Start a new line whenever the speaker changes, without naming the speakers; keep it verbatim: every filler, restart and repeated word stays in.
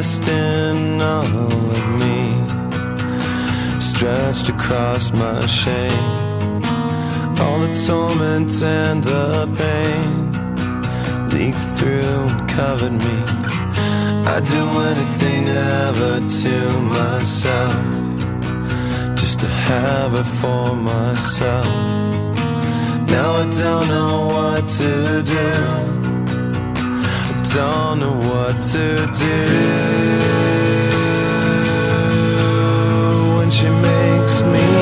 trust in all of me, stretched across my shame. All the torment and the pain leaked through and covered me. I'd do anything ever to myself, just to have her for myself. Now I don't know what to do, I don't know what to do. When she makes me